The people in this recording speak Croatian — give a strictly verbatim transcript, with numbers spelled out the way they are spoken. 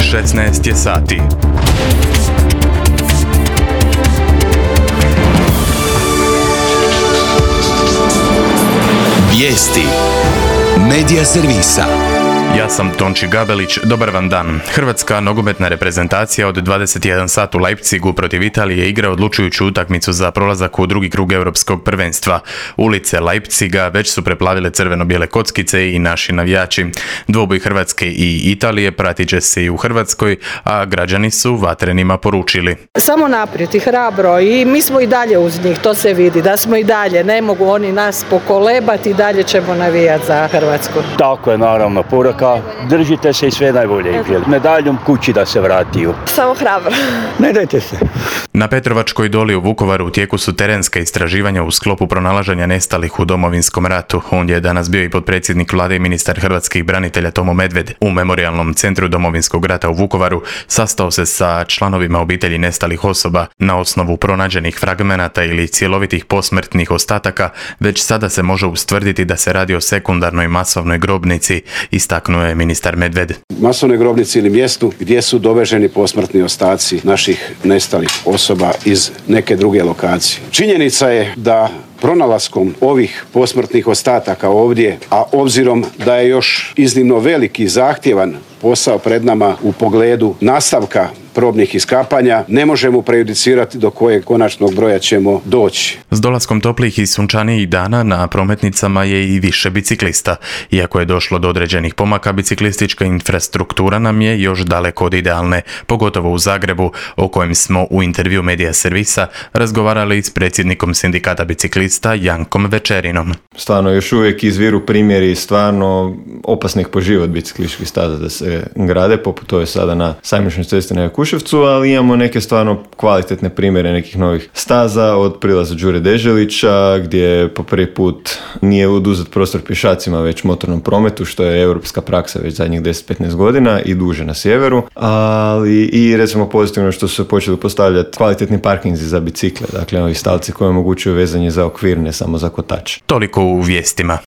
šesnaest je sati. Vijesti Medija servisa. Ja sam Tonči Gabelić, dobar vam dan. Hrvatska nogometna reprezentacija od dvadeset jedan sat u Leipzigu protiv Italije igra odlučujuću utakmicu za prolazak u drugi krug europskog prvenstva. Ulice Leipziga već su preplavile crveno-bijele kockice i naši navijači. Dvoboj Hrvatske i Italije pratit će se i u Hrvatskoj, a građani su vatrenima poručili: samo naprijed i hrabro, i mi smo i dalje uz njih, to se vidi, da smo i dalje, ne mogu oni nas pokolebati, i dalje ćemo navijati za Hrvatsku. Tako je, naravno, poruka, držite se i sve najbolje. Medaljom kući da se vratiju. Samo hrabro. Ne dajte se. Na Petrovačkoj doli u Vukovaru u tijeku su terenska istraživanja u sklopu pronalaženja nestalih u Domovinskom ratu. Ondje je danas bio i potpredsjednik vlade i ministar hrvatskih branitelja Tomo Medved. U Memorijalnom centru Domovinskog rata u Vukovaru sastao se sa članovima obitelji nestalih osoba. Na osnovu pronađenih fragmenata ili cjelovitih posmrtnih ostataka već sada se može ustvrditi da se radi o sekundarnoj masovnoj grobnici, istaknuo je ministar Medved. Masovnoj grobnici ili mjestu gdje su doveženi posmrtni ostaci naših nestalih osoba iz neke druge lokacije. Činjenica je da pronalaskom ovih posmrtnih ostataka ovdje, a obzirom da je još iznimno veliki i zahtjevan posao pred nama u pogledu nastavka probnih iskapanja, ne možemo prejudicirati do kojeg konačnog broja ćemo doći. S dolaskom toplih i sunčanijih dana na prometnicama je i više biciklista. Iako je došlo do određenih pomaka, biciklistička infrastruktura nam je još daleko od idealne, pogotovo u Zagrebu, o kojem smo u intervju Medija servisa razgovarali s predsjednikom sindikata biciklista Jankom Večerinom. Stvarno još uvijek izviru primjeri stvarno opasnih po život biciklističkih staza da se grade, poput ove sada na Sajmišnoj cesti na Jakuševcu, ali imamo neke stvarno kvalitetne primjere nekih novih staza, od prilaza Đure Deželića, gdje po prvi put nije oduzet prostor pješacima već motornom prometu, što je europska praksa već zadnjih deset do petnaest godina i duže na sjeveru, ali i recimo pozitivno što su se počeli postavljati kvalitetni parkinzi za bicikle, dakle ovi stavci koji omogućuju vezanje za okvir, ne samo za kotač. Toliko u vijestima.